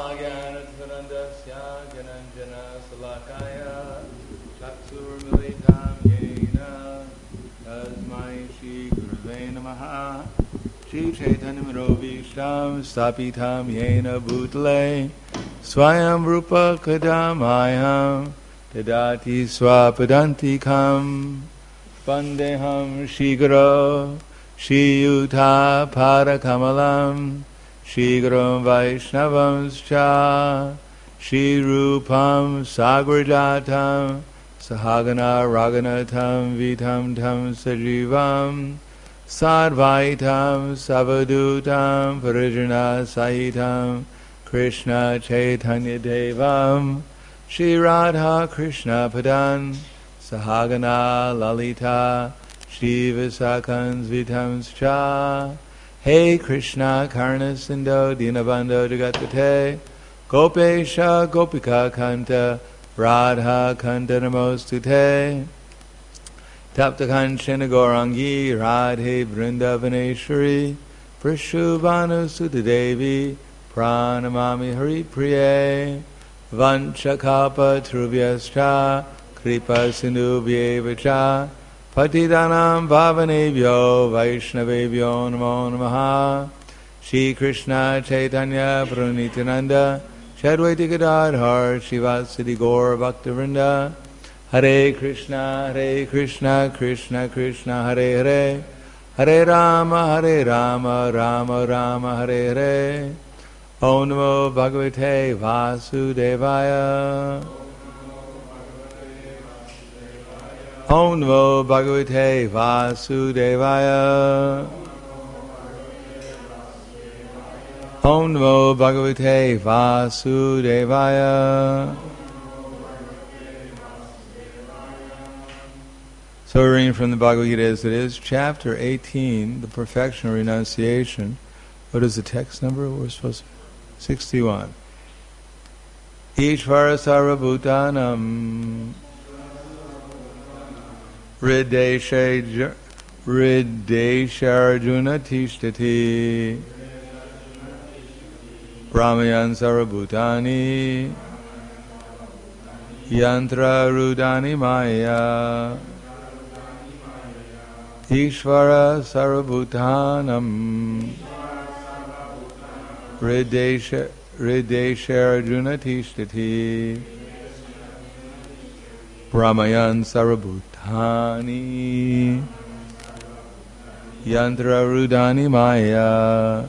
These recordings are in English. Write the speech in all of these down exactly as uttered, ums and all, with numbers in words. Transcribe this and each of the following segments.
Ajnanatimirandasya Gyananjana Salakaya Chaturmilitam Yena Tasmai Shri Gurave Namaha Shri Chaitanya Vishtam Stapitam Yena Bhutale Swayam Rupa Kadamayam Tadati Swapadantikam Vandeham Shri Guru Shri Yuta Padakamalam Shri Guru Vaishnavam Cha Shri Rupam Sagrajatam Sahagana Raganatam Vitam Tam Sajivam Sadvaitam Savadutam Parijana Sahitam Krishna Chaitanya Devam Shri Radha Krishna Padan Sahagana Lalita Shri Visakans Vitams Cha Hey Krishna Karna Sindho Dinabandho Jagatpate Gopesha Gopika Kanta Radha Kanta Namostute Tapta Kanchana Gaurangi Radhe Vrindavaneshwari Prashubhanu Sutta Devi Pranamami Hari Priye Vanchakapa Trubhyascha Kripa Sindhubhyevacha Patidanam Bhavanebhyo Vaishnavebhyo Namo Namaha Shri Krishna Chaitanya Prabhu Nityananda Shri Advaita Gadadhar Srivasadi Gaur Bhaktivinoda Hare Krishna Hare Krishna Krishna Krishna Hare Hare Hare Rama Hare Rama Rama Rama Hare Hare Om Namo Bhagavate Vasudevaya Om Namo Bhagavate Vasudevaya Om Namo Bhagavate Vasudevaya. So we're reading from the Bhagavad Gita as it is, chapter eighteen, the perfection of renunciation. What is the text number? We're supposed to sixty-one. Ishvara Sarvabhutanam Ridesha Ridesharjuna Tishtati Brahmayan Sarvabhutani Yantra Rudani Maya Ishvara Sarvabhutanam Ridesha Ridesharjuna Tishtati Brahmayan Sarvabhutani Yantra Rudani Maya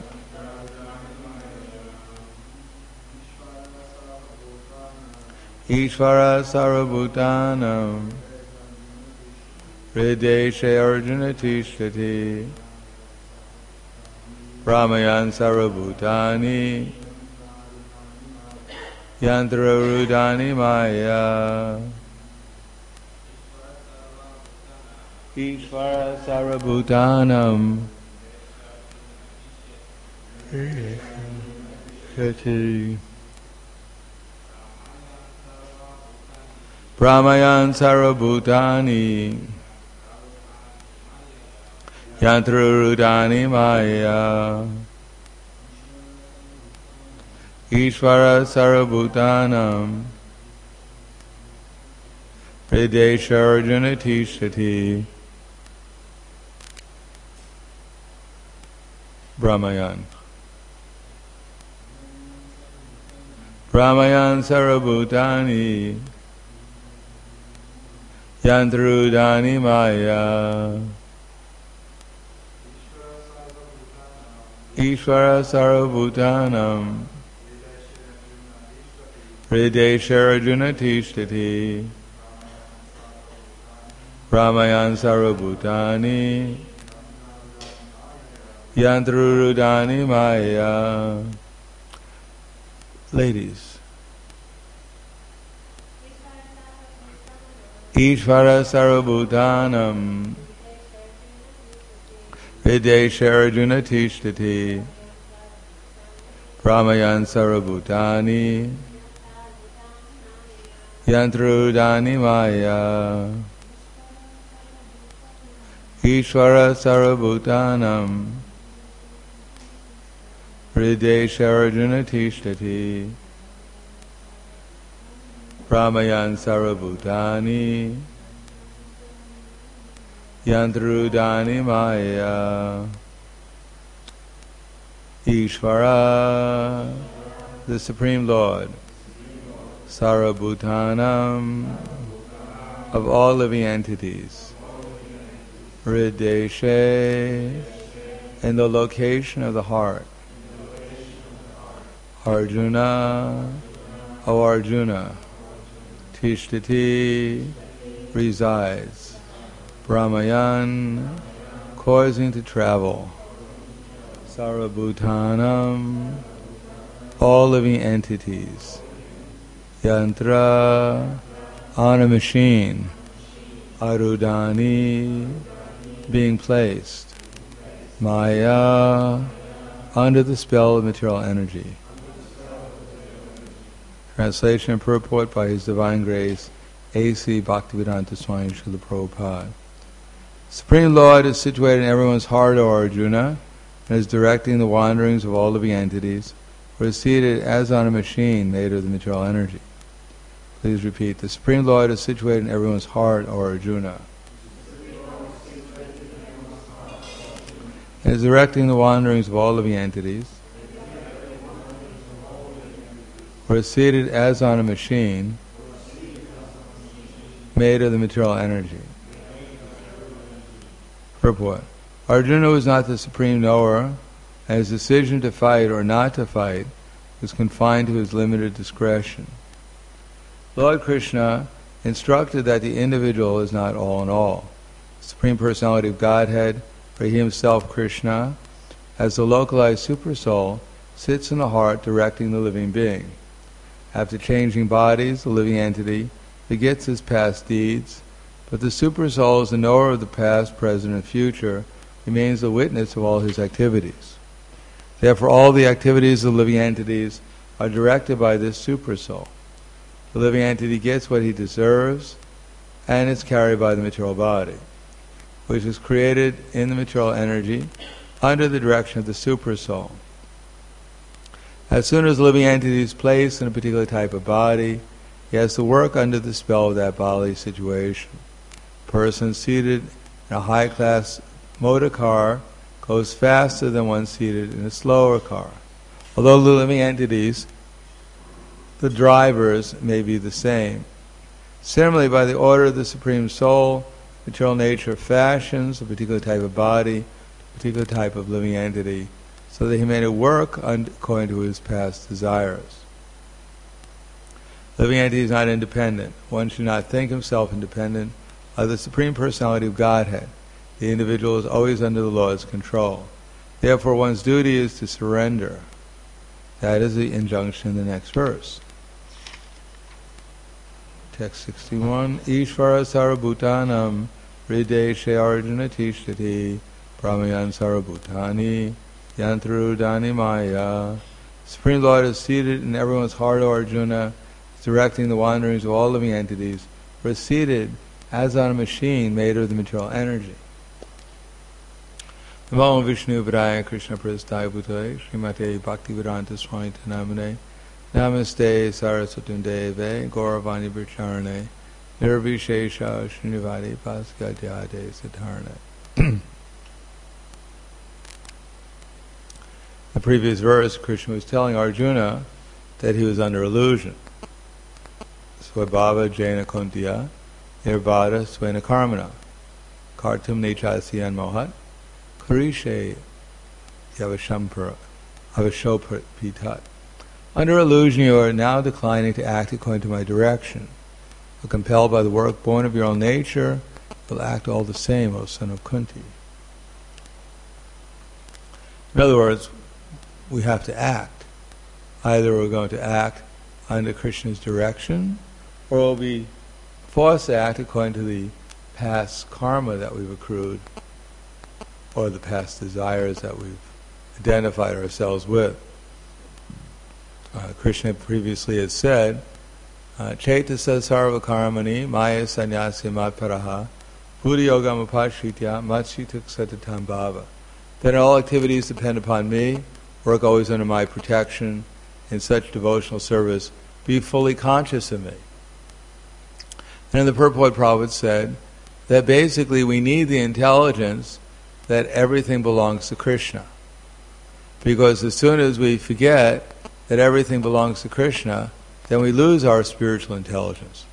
Ishvara Sarvabhutanam Ridesha Arjuna Tishtati Brahmayan Sarvabhutani Yantra Rudani Maya Ishvara Sarvabhutanam Ridesha Brahmayan Sarvabhutani Yantra Rudani Maya Ishvara Sarvabhutanam Ridesha Arjuna Tishtati Brahmayan Brahmayan Sarvabhutani Yantrudani Maya Ishvara Sarvabhutanam Ridesha Arjuna Tishtati Brahmayan Sarvabhutani Yantrudani Maya. Ladies, Ishvara Sarvabhutanam Ridesha Arjuna Tishtati Brahmayan Sarvabhutani Yantrudani Maya Ishvara Sarvabhutanam Ridesha Arjuna Tishtati Pramayan Sarabhutani Yantrudani Maya Ishvara, the Supreme Lord, Sarabhutanam, of all living entities, Hrideshe, in the location of the heart, Arjuna, O Arjuna, Tishtati, resides, Brahmayan, causing to travel, Sarabhutanam, all living entities, Yantra, on a machine, Arudani, being placed, Maya, under the spell of material energy. Translation and purport by His Divine Grace, A C Bhaktivedanta Swami Srila Prabhupada. Supreme Lord is situated in everyone's heart, O Arjuna, and is directing the wanderings of all living entities, or is seated as on a machine made of the material energy. Please repeat. The Supreme Lord is situated in everyone's heart, O Arjuna, and is directing the wanderings of all living entities, or is seated as on a machine made of the material energy. Purport. Arjuna was not the supreme knower, and his decision to fight or not to fight was confined to his limited discretion. Lord Krishna instructed that the individual is not all in all. The Supreme Personality of Godhead, or He Himself, Krishna, as the localized Supersoul, sits in the heart directing the living being. After changing bodies, the living entity forgets his past deeds, but the Supersoul, as the knower of the past, present, and future, remains the witness of all his activities. Therefore, all the activities of the living entities are directed by this Supersoul. The living entity gets what he deserves, and is carried by the material body, which is created in the material energy under the direction of the Supersoul. As soon as the living entity is placed in a particular type of body, he has to work under the spell of that bodily situation. A person seated in a high-class motor car goes faster than one seated in a slower car. Although the living entities, the drivers, may be the same. Similarly, by the order of the Supreme Soul, material nature fashions a particular type of body, a particular type of living entity, so that he may work according to his past desires. Living entity is not independent. One should not think himself independent of the Supreme Personality of Godhead. The individual is always under the Lord's control. Therefore, one's duty is to surrender. That is the injunction in the next verse. Text sixty-one. Ishvara sarabhutanam hrideshe arjuna tishtati brahmayan sarabhutani yantrudani maya. Supreme Lord is seated in everyone's heart, O Arjuna, directing the wanderings of all living entities, or is seated as on a machine made of the material energy. Namo Vishnu Vidaya Krishna Prasthaya Bhutale Srimate Bhaktivedanta Swami Namane Namaste Saraswati Deve Gauravani Bracharane Nirvishesha Srinivadi Paskadyade Siddharne. The previous verse, Krishna was telling Arjuna that he was under illusion. Swabhava Jaina Kuntiya Nirvada Swena Karmana Kartum Nechasyan Mohat Karishe Yavashampara Avashopitat. Under illusion you are now declining to act according to my direction. But compelled by the work born of your own nature, you'll act all the same, O son of Kunti. In other words, we have to act. Either we're going to act under Krishna's direction, or we'll be forced to act according to the past karma that we've accrued, or the past desires that we've identified ourselves with. Uh, Krishna previously had said, Chaitasa sarva karmani maya sanyasya matparaha buddhi yogam apashritya matshitak satatam bhava. That all activities depend upon me, work always under my protection, in such devotional service, be fully conscious of me. And the purport Prabhupada said that basically we need the intelligence that everything belongs to Krishna. Because as soon as we forget that everything belongs to Krishna, then we lose our spiritual intelligence.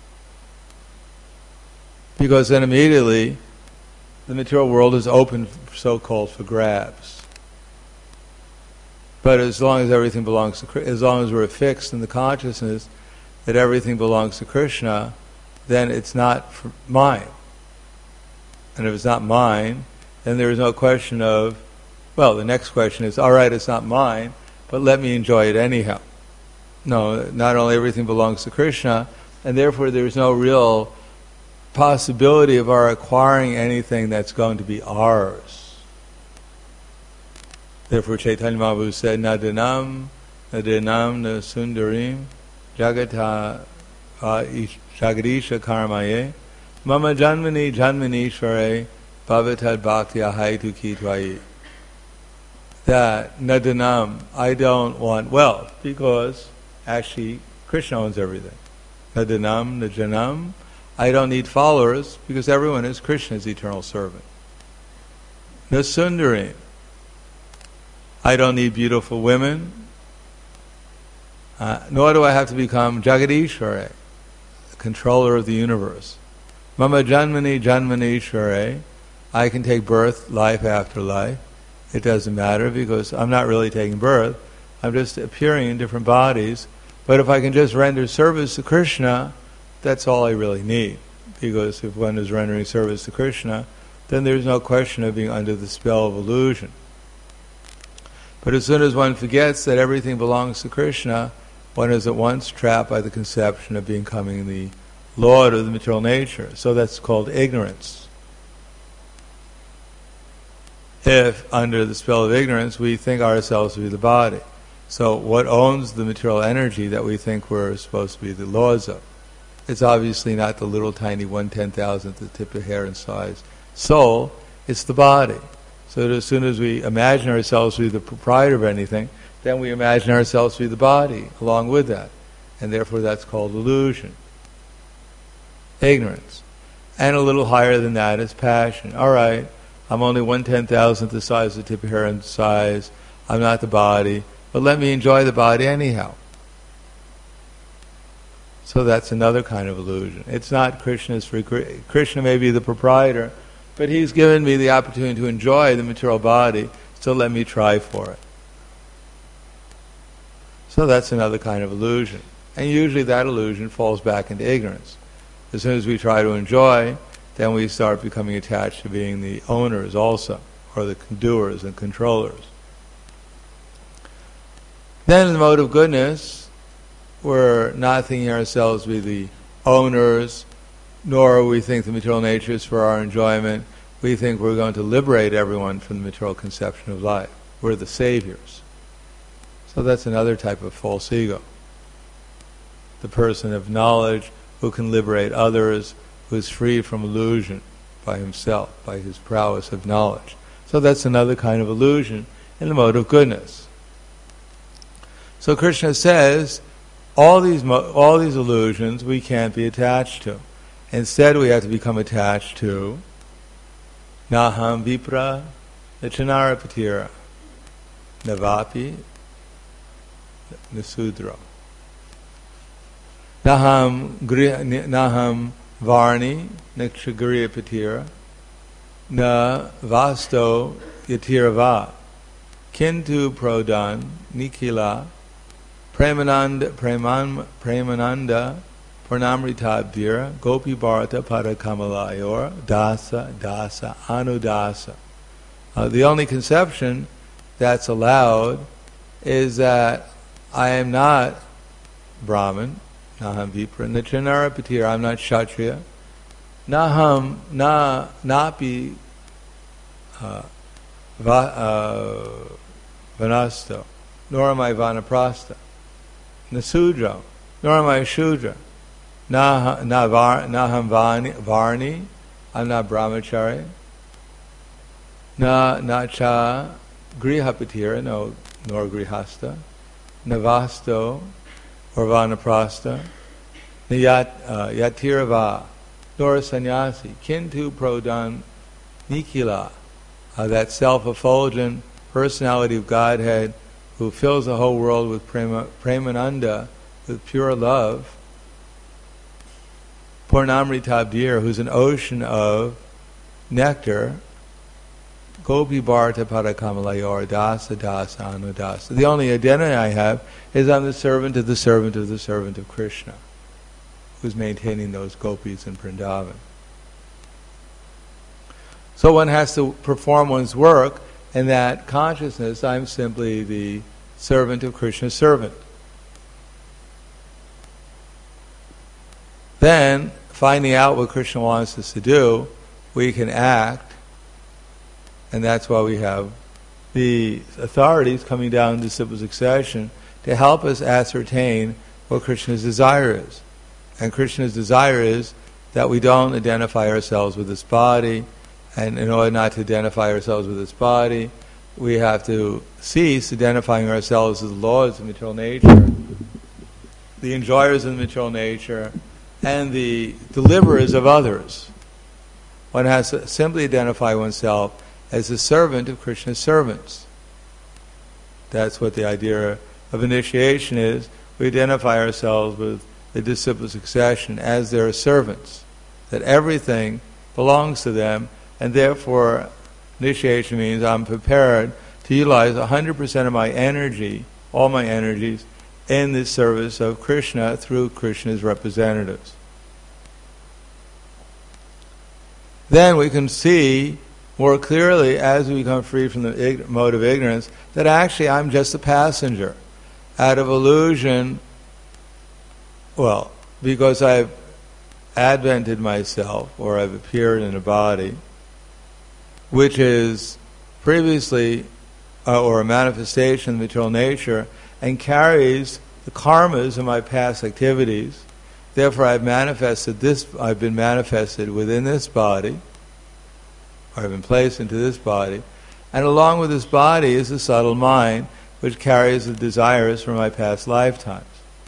Because then immediately the material world is open, so-called, for grabs. But as long as everything belongs to, as long as we're fixed in the consciousness that everything belongs to Krishna, then it's not for mine. And if it's not mine, then there is no question of, well, the next question is, all right, it's not mine, but let me enjoy it anyhow. No, not only everything belongs to Krishna, and therefore there's no real possibility of our acquiring anything that's going to be ours. Therefore Chaitanya Mahaprabhu said, Nadanam, Nadanam, Na Sundarim, Jagata uh, Jagadisha Karmaye, Mama Janmani Janmani Shvare, Bhavatad Bhakti Ahaitu Ki Tvayi. That, Nadanam, I don't want wealth, because actually Krishna owns everything. Nadanam, Najanam, I don't need followers, because everyone is Krishna's eternal servant. Nasundari, I don't need beautiful women, uh, nor do I have to become Jagadishwara, the controller of the universe. Mama Janmani Janmanishwara, I can take birth, life after life. It doesn't matter, because I'm not really taking birth. I'm just appearing in different bodies. But if I can just render service to Krishna, that's all I really need. Because if one is rendering service to Krishna, then there's no question of being under the spell of illusion. But as soon as one forgets that everything belongs to Krishna, one is at once trapped by the conception of becoming the lord of the material nature. So that's called ignorance. If, under the spell of ignorance, we think ourselves to be the body. So what owns the material energy that we think we're supposed to be the lords of? It's obviously not the little tiny one ten thousandth the tip of hair in size soul, it's the body. So that as soon as we imagine ourselves to be the proprietor of anything, then we imagine ourselves to be the body along with that. And therefore that's called illusion. Ignorance. And a little higher than that is passion. All right, I'm only one ten thousandth the size of the tip of hair in size. I'm not the body, but let me enjoy the body anyhow. So that's another kind of illusion. It's not Krishna's free. Krishna may be the proprietor, but he's given me the opportunity to enjoy the material body, so let me try for it. So that's another kind of illusion. And usually that illusion falls back into ignorance. As soon as we try to enjoy, then we start becoming attached to being the owners also, or the doers and controllers. Then in the mode of goodness, we're not thinking ourselves to be the owners, nor we think the material nature is for our enjoyment. We think we're going to liberate everyone from the material conception of life. We're the saviors. So that's another type of false ego. The person of knowledge who can liberate others, who is free from illusion by himself, by his prowess of knowledge. So that's another kind of illusion in the mode of goodness. So Krishna says, all these mo- all these illusions we can't be attached to. Instead we have to become attached to Naham Vipra Nachanara Patira Navapi Nasudra Naham Naham Varni Nakshagriya Patira Na Vasto Yatirava Kintu Prodhan Nikila Premananda, Preman, Premananda, Purnamritabdira, Gopi Bharata Padakamalayora, Dasa, Dasa, Anudasa. Uh, the only conception that's allowed is that I am not Brahman, Naham Vipra, Nachanara Patira, I'm not Kshatriya, Naham, na, Napi, uh, va, uh, Vanasto, nor am I Vanaprastha. Nasudra, nor am I Shudra. Na, na, var, naham varni, varni, I'm not brahmachari. Na, na cha grihapatira, no, nor grihasta. Navasto, or vanaprastha. Niyat uh, Yatirava, Nora Sannyasi, Kintu Prodhan Nikila, uh, that self-effulgent personality of Godhead who fills the whole world with prema, Premananda, with pure love. Purnamritabdir, who's an ocean of nectar. Gopi Bharata Padakamalayar Dasa Dasa Anudasa. The only identity I have is I'm the servant of the servant of the servant of Krishna, who's maintaining those gopis in Vrindavan. So one has to perform one's work in that consciousness. I'm simply the servant of Krishna's servant. Then, finding out what Krishna wants us to do, we can act, and that's why we have the authorities coming down in disciple succession to help us ascertain what Krishna's desire is. And Krishna's desire is that we don't identify ourselves with this body, and in order not to identify ourselves with this body, we have to cease identifying ourselves as the lords of material nature, the enjoyers of the material nature, and the deliverers of others. One has to simply identify oneself as the servant of Krishna's servants. That's what the idea of initiation is. We identify ourselves with the disciple succession as their servants, that everything belongs to them, and therefore initiation means I'm prepared to utilize one hundred percent of my energy, all my energies, in the service of Krishna through Krishna's representatives. Then we can see more clearly, as we become free from the ig- mode of ignorance, that actually I'm just a passenger. Out of illusion, well, because I've advented myself, or I've appeared in a body, which is previously, uh, or a manifestation of material nature, and carries the karmas of my past activities. Therefore, I've manifested this. I've been manifested within this body, or I've been placed into this body, and along with this body is the subtle mind, which carries the desires from my past lifetimes.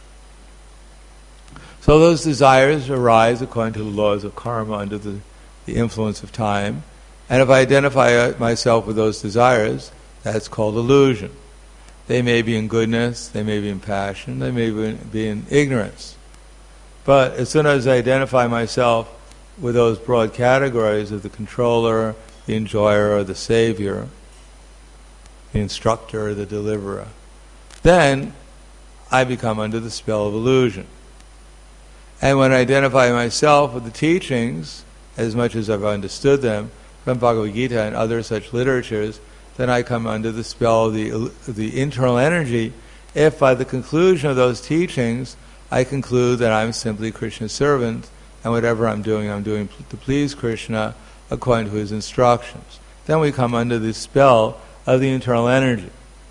So those desires arise according to the laws of karma under the, the influence of time, and if I identify myself with those desires, that's called illusion. They may be in goodness, they may be in passion, they may be in ignorance. But as soon as I identify myself with those broad categories of the controller, the enjoyer, or the savior, the instructor, or the deliverer, then I become under the spell of illusion. And when I identify myself with the teachings, as much as I've understood them, from Bhagavad Gita and other such literatures, then I come under the spell of the, the internal energy. If by the conclusion of those teachings I conclude that I'm simply Krishna's servant, and whatever I'm doing, I'm doing to please Krishna according to his instructions, then we come under the spell of the internal energy.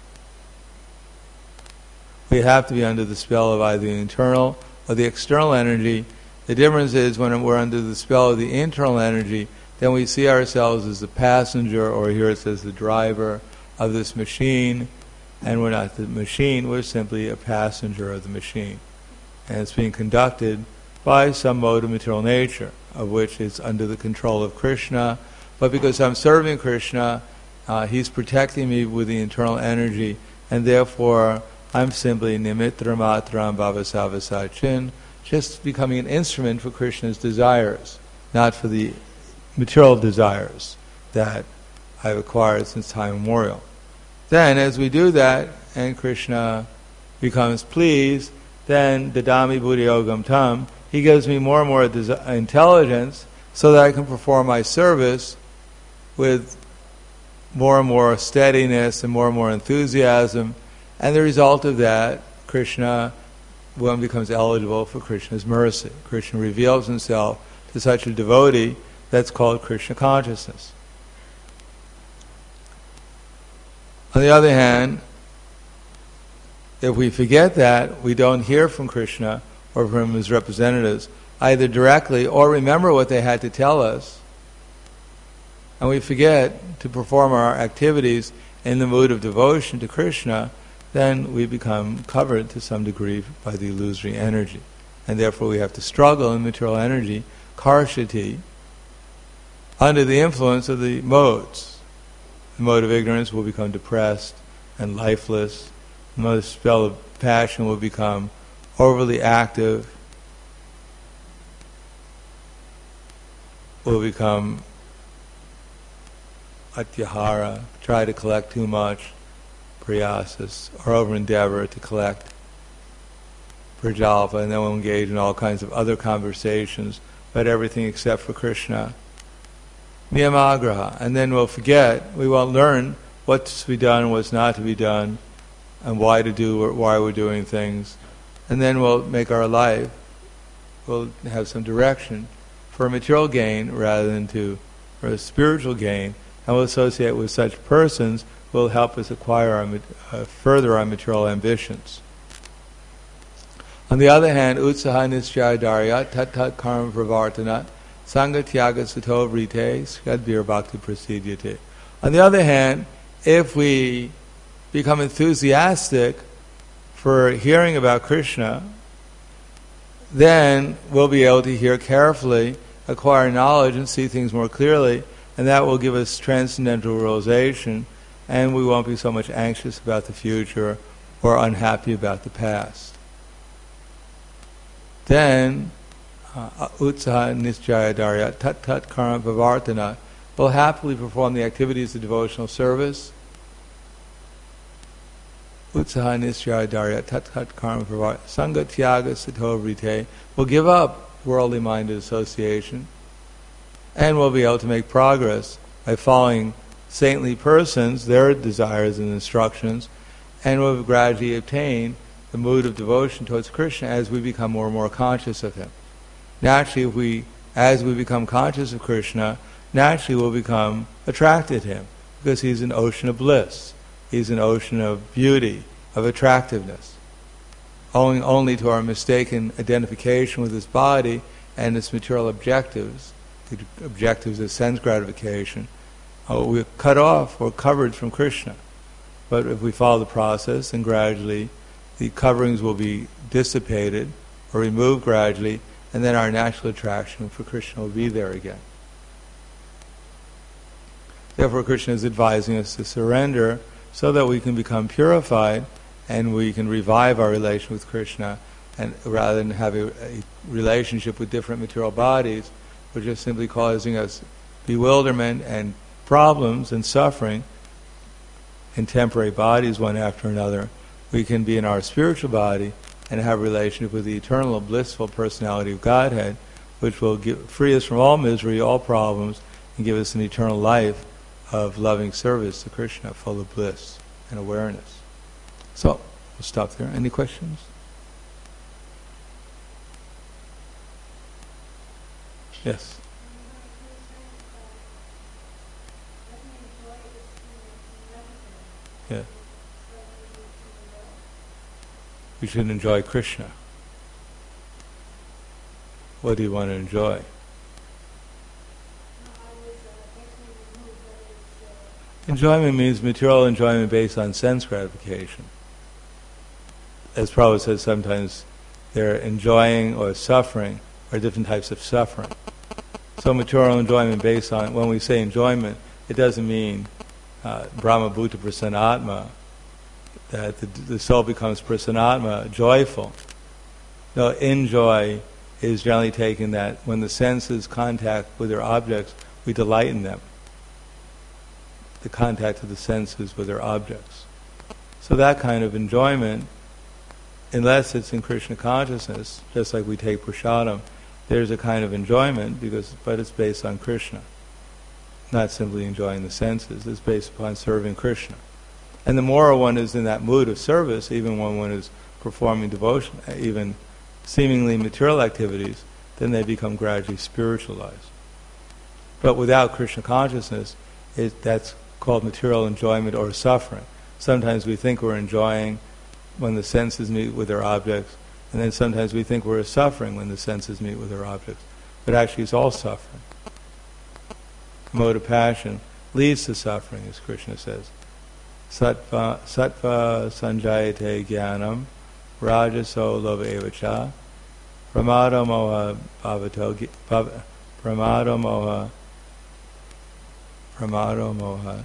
We have to be under the spell of either the internal or the external energy. The difference is when we're under the spell of the internal energy, then we see ourselves as the passenger, or here it says the driver of this machine, and we're not the machine, we're simply a passenger of the machine. And it's being conducted by some mode of material nature, of which it's under the control of Krishna. But because I'm serving Krishna, uh, he's protecting me with the internal energy, and therefore I'm simply nimitra matram bhavasavasachin, just becoming an instrument for Krishna's desires, not for the material desires that I've acquired since time immemorial. Then, as we do that, and Krishna becomes pleased, then dadami buddhi yogam tam, he gives me more and more desi- intelligence so that I can perform my service with more and more steadiness and more and more enthusiasm. And the result of that, Krishna, one becomes eligible for Krishna's mercy. Krishna reveals himself to such a devotee. That's called Krishna consciousness. On the other hand, if we forget that, we don't hear from Krishna or from his representatives, either directly or remember what they had to tell us, and we forget to perform our activities in the mood of devotion to Krishna, then we become covered to some degree by the illusory energy. and therefore we have to struggle in material energy, karshati, under the influence of the modes. The mode of ignorance will become depressed and lifeless. The mode of spell of passion will become overly active, will become atyahara, try to collect too much, priyasas, or over endeavor to collect prajalpa, and then we'll engage in all kinds of other conversations about everything except for Krishna. Niyamagraha, and then we'll forget, we won't learn what's to be done, what's not to be done, and why to do, or why we're doing things. And then we'll make our life, we'll have some direction for material gain rather than to for a spiritual gain, and we'll associate with such persons who will help us acquire our, uh, further our material ambitions. On the other hand, utsaha nischaya dharya tat tat karma pravartana sangha tyaga sato vrite skadvir bhakti prasidyate. On the other hand, if we become enthusiastic for hearing about Krishna, then we'll be able to hear carefully, acquire knowledge, and see things more clearly, and that will give us transcendental realization, and we won't be so much anxious about the future or unhappy about the past. Then, utsaha nischaya dharya tat tat karma bhavartana will happily perform the activities of devotional service. Utsaha nischaya dharya tat tat karma bhavartana sangha tyaga sato vrite will give up worldly minded association, and we'll be able to make progress by following saintly persons, their desires and instructions, and we'll gradually attain the mood of devotion towards Krishna as we become more and more conscious of Him. Naturally, if we, as we become conscious of Krishna, naturally we'll become attracted to Him, because He's an ocean of bliss. He's an ocean of beauty, of attractiveness. Owing only to our mistaken identification with this body and its material objectives, the objectives of sense gratification, uh, we're cut off or covered from Krishna. But if we follow the process, then gradually the coverings will be dissipated or removed gradually, and then our natural attraction for Krishna will be there again. Therefore, Krishna is advising us to surrender so that we can become purified and we can revive our relation with Krishna, and rather than have a, a relationship with different material bodies, which is simply causing us bewilderment and problems and suffering in temporary bodies one after another. We can be in our spiritual body and have a relationship with the eternal blissful personality of Godhead, which will give, free us from all misery, all problems, and give us an eternal life of loving service to Krishna, full of bliss and awareness. So, we'll stop there. Any questions? Yes. Yeah. We should enjoy Krishna. What do you want to enjoy? Enjoyment means material enjoyment based on sense gratification. As Prabhupada says, sometimes they're enjoying or suffering, or different types of suffering. So material enjoyment based on, when we say enjoyment, it doesn't mean uh, Brahma Bhuta Prasanatma, that the, the soul becomes prasanatma, joyful. No, enjoy is generally taken that when the senses contact with their objects, we delight in them. The contact of the senses with their objects. So that kind of enjoyment, unless it's in Krishna consciousness, just like we take prasadam, there's a kind of enjoyment, because but it's based on Krishna. Not simply enjoying the senses, it's based upon serving Krishna. And the more one is in that mood of service, even when one is performing devotion, even seemingly material activities, then they become gradually spiritualized. But without Krishna consciousness, it, that's called material enjoyment or suffering. Sometimes we think we're enjoying when the senses meet with their objects, and then sometimes we think we're suffering when the senses meet with their objects. But actually it's all suffering. The mode of passion leads to suffering, as Krishna says. Sattva, sattva sanjayate jnanam, rajaso lova evacha, Pramada moha bhavato bhav, pramada moha pramada moha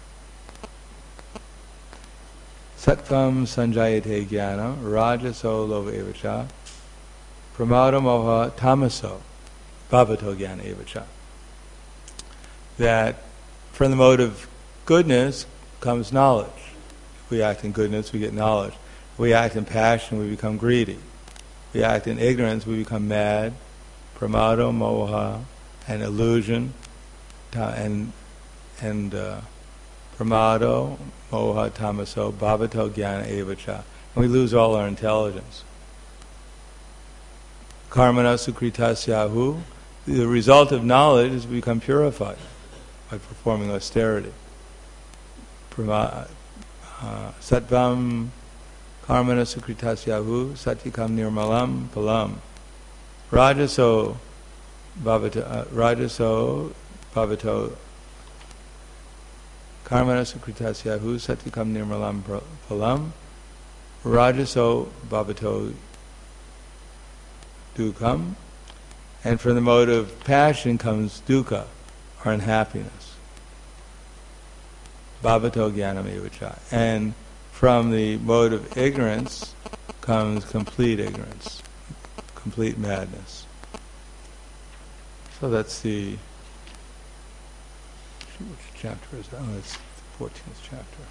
Sattvam sanjayate jnana rajaso lova evacha pramada moha tamaso bhavato jnana evacha. That from the mode of goodness comes knowledge. If we act in goodness, we get knowledge. If we act in passion, we become greedy. If we act in ignorance, we become mad. Pramado, moha, and illusion, ta- and and uh, pramado, moha, tamaso, bhavato, jnana, evacha. And we lose all our intelligence. Karmana sukritasyahu. The result of knowledge is we become purified by performing austerity. Prama, uh, Sattvam karmana sukritasyahu satyakam nirmalam palam rajaso bhavato uh, rajaso bhavato karmana sukritasyahu satyakam nirmalam palam rajaso bhavato dukkam. And from the mode of passion comes dukkha, or unhappiness. Bhavato jnanam evacha. And from the mode of ignorance comes complete ignorance, complete madness. So that's the, which chapter is that? Oh, it's the fourteenth chapter.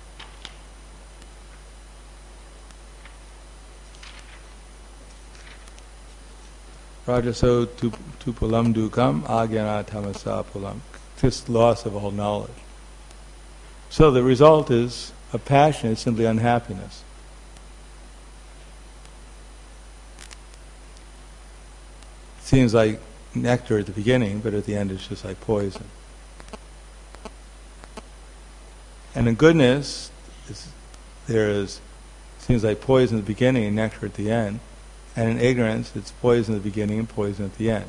Rajaso tupulam dukam agyana tamasa pulam. Just loss of all knowledge. So the result is, of passion is simply unhappiness. It seems like nectar at the beginning, but at the end it's just like poison. And in goodness, it's, there is, seems like poison at the beginning and nectar at the end. And in ignorance, it's poison at the beginning and poison at the end.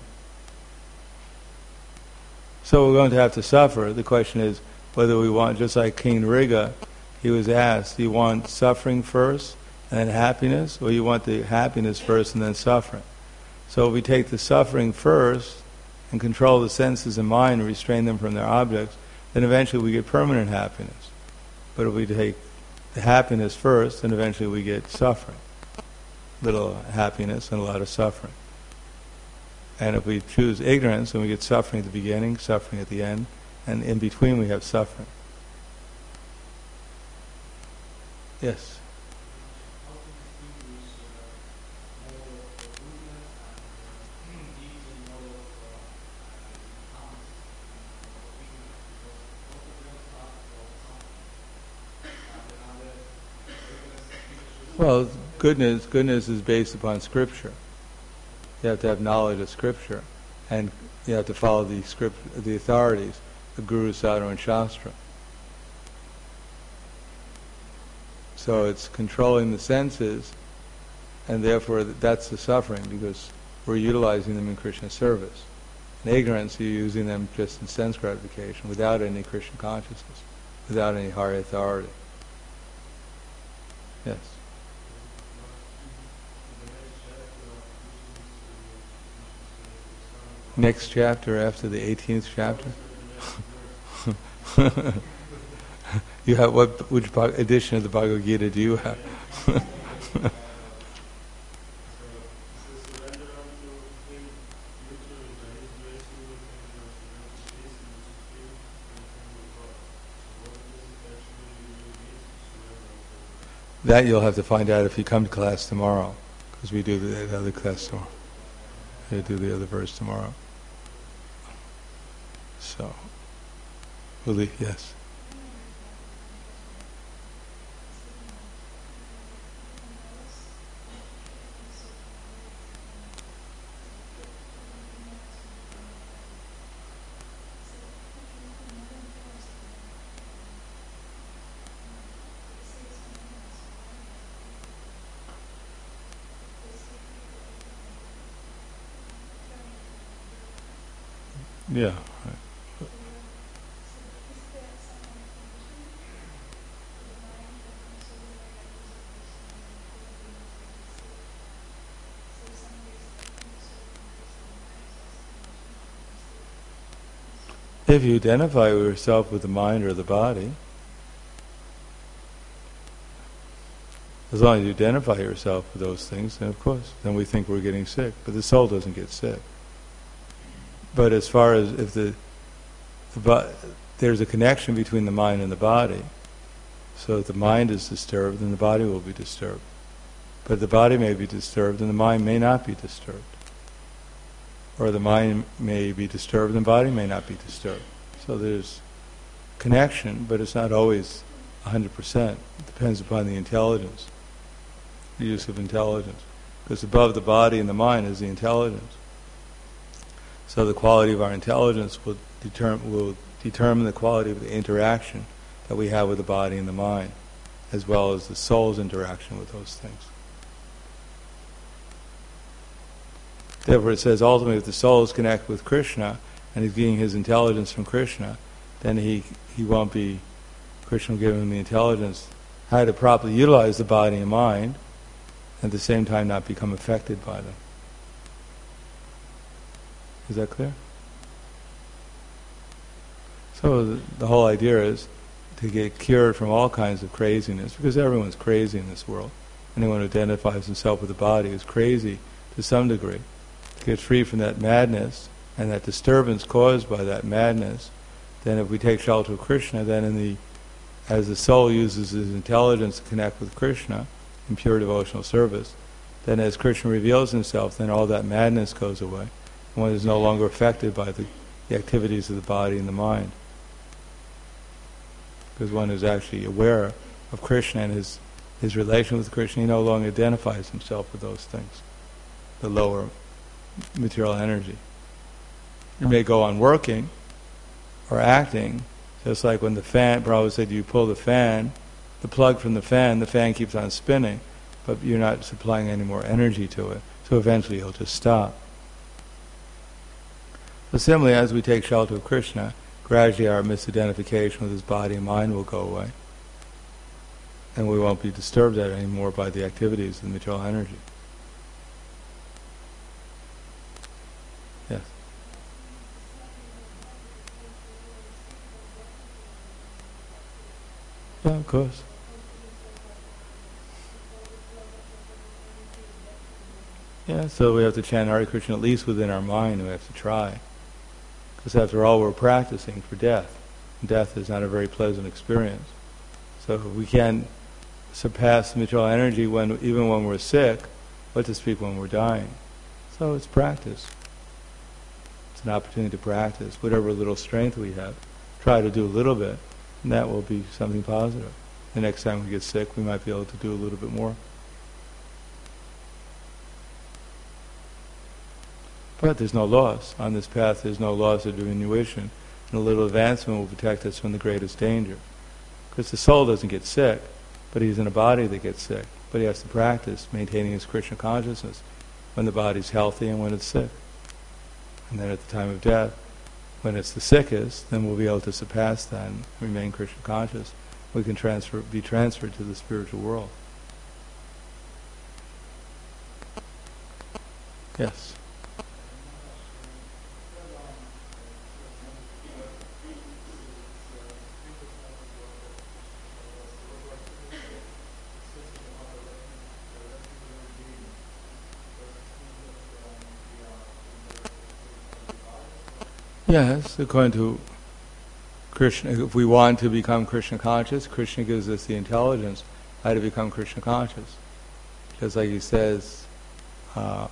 So we're going to have to suffer. The question is whether we want, just like King Nriga, he was asked, do you want suffering first and then happiness, or you want the happiness first and then suffering? So if we take the suffering first and control the senses and mind and restrain them from their objects, then eventually we get permanent happiness. But if we take the happiness first, then eventually we get suffering. Little happiness and a lot of suffering. And if we choose ignorance, then we get suffering at the beginning, suffering at the end, and in between we have suffering. Yes? Well, goodness, goodness is based upon Scripture. You have to have knowledge of Scripture, and you have to follow the script, the authorities, the Guru, Sadhu, and Shastra. So it's controlling the senses, and therefore that's the suffering, because we're utilizing them in Krishna service. In ignorance, you're using them just in sense gratification, without any Krishna consciousness, without any higher authority. Yes. Next chapter after the eighteenth chapter. You have what? Which edition of the Bhagavad Gita do you have? That you'll have to find out if you come to class tomorrow, because we do the other class tomorrow. We do the other verse tomorrow. So, we'll leave, yes. Yeah. If you identify yourself with the mind or the body, as long as you identify yourself with those things, then of course, then we think we're getting sick. But the soul doesn't get sick. But as far as if the, the bo- there's a connection between the mind and the body, so if the mind is disturbed, then the body will be disturbed. But the body may be disturbed and the mind may not be disturbed. Or the mind may be disturbed and the body may not be disturbed. So there's connection, but it's not always one hundred percent. It depends upon the intelligence, the use of intelligence. Because above the body and the mind is the intelligence. So the quality of our intelligence will, determ- will determine the quality of the interaction that we have with the body and the mind, as well as the soul's interaction with those things. Therefore it says ultimately if the soul is connected with Krishna and he's getting his intelligence from Krishna, then he he won't be, Krishna will give him the intelligence how to properly utilize the body and mind, and at the same time not become affected by them. Is that clear? So the, the whole idea is to get cured from all kinds of craziness, because everyone's crazy in this world. Anyone who identifies himself with the body is crazy to some degree. To get free from that madness and that disturbance caused by that madness, then if we take shelter of Krishna, then in the as the soul uses his intelligence to connect with Krishna in pure devotional service, then as Krishna reveals himself, then all that madness goes away. And one is no longer affected by the, the activities of the body and the mind. Because one is actually aware of Krishna and his, his relation with Krishna, he no longer identifies himself with those things, the lower material energy. You may go on working or acting, just like when the fan, Prabhupada said you pull the fan, the plug from the fan, the fan keeps on spinning, but you're not supplying any more energy to it, so eventually it'll just stop. So similarly, as we take shelter of Krishna, gradually our misidentification with his body and mind will go away, and we won't be disturbed anymore by the activities of the material energy. Yes. Yeah, of course. Yeah, so we have to chant Hare Krishna at least within our mind. We have to try. Because after all, we're practicing for death. Death is not a very pleasant experience. So if we can surpass the material energy when, even when we're sick, what to speak when we're dying. So it's practice. It's an opportunity to practice. Whatever little strength we have, try to do a little bit, and that will be something positive. The next time we get sick, we might be able to do a little bit more. But there's no loss. On this path there's no loss or diminution. And a little advancement will protect us from the greatest danger. Because the soul doesn't get sick, but he's in a body that gets sick. But he has to practice maintaining his Krishna consciousness when the body's healthy and when it's sick. And then at the time of death, when it's the sickest, then we'll be able to surpass that and remain Krishna conscious. We can transfer, be transferred to the spiritual world. Yes. Yes, according to Krishna, if we want to become Krishna conscious, Krishna gives us the intelligence how to become Krishna conscious. Just like he says uh,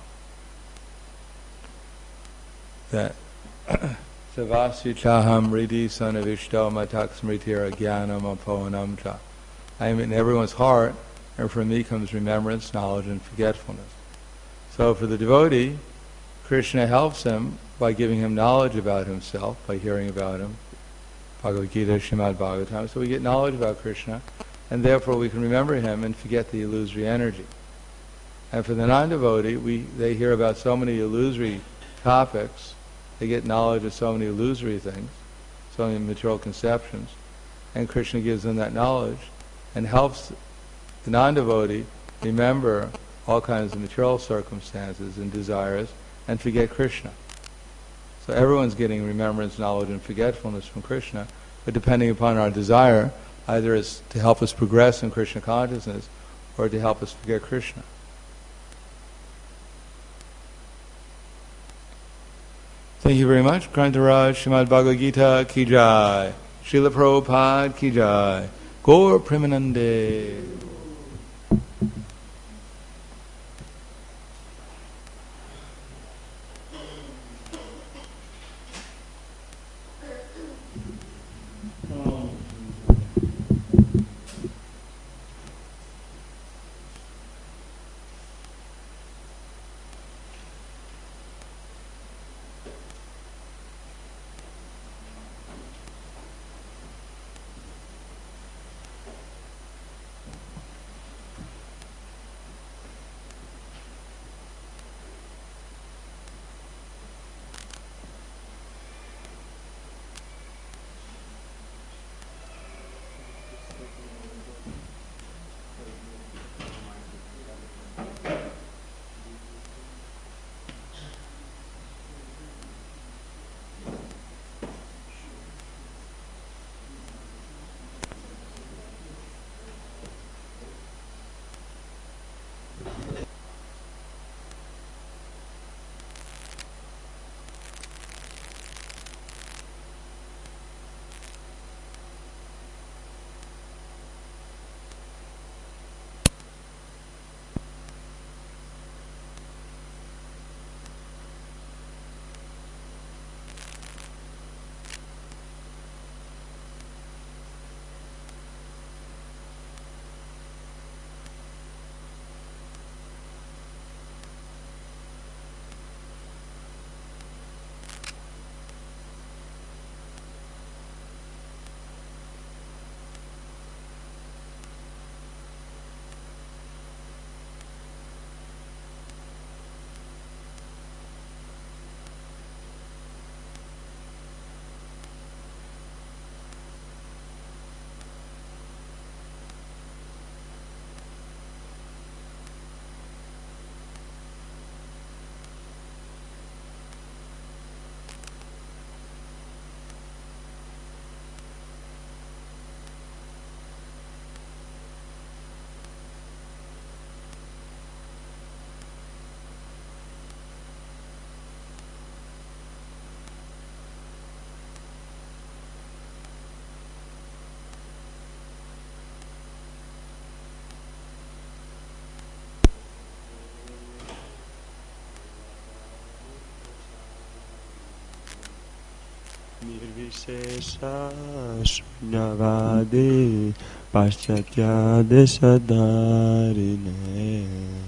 that Savasya chaham ridi sanavishto matak smritira jnanam apohanam cha. I am in everyone's heart, and from me comes remembrance, knowledge, and forgetfulness. So for the devotee, Krishna helps him by giving him knowledge about himself, by hearing about him, Bhagavad Gita, Srimad Bhagavatam. So we get knowledge about Krishna, and therefore we can remember him and forget the illusory energy. And for the non-devotee, we they hear about so many illusory topics, they get knowledge of so many illusory things, so many material conceptions, and Krishna gives them that knowledge and helps the non-devotee remember all kinds of material circumstances and desires and forget Krishna. So everyone's getting remembrance, knowledge, and forgetfulness from Krishna, but depending upon our desire, either it's to help us progress in Krishna consciousness or to help us forget Krishna. Thank you very much. Grantaraj Srimad Bhagavad Gita Ki Jai. Srila Prabhupada Ki Jai. Gaur Premanande. Nirvishesha Shunyavadi Paschatya Desadarine.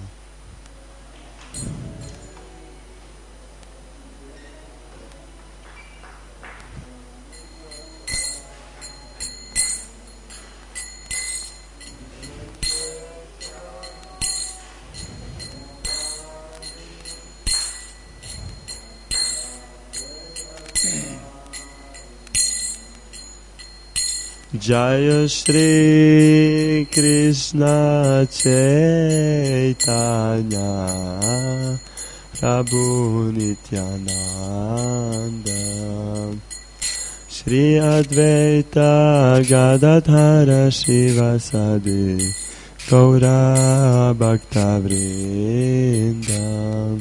Jaya Shri Krishna Chaitanya Prabhu Nityananda Shri Advaita Gadadhara Shivasadi Gaura Bhakta Vrinda.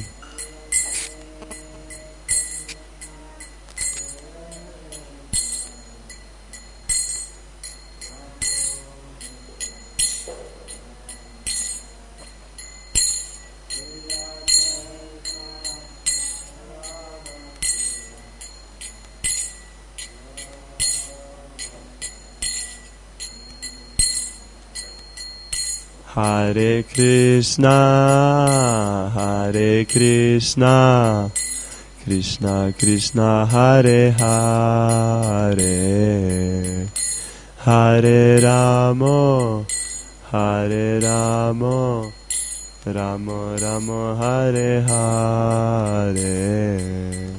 Hare Krishna, Hare Krishna, Krishna Krishna, Hare Hare, Hare Ramo, Hare Ramo, Ramo Ramo, Hare Hare.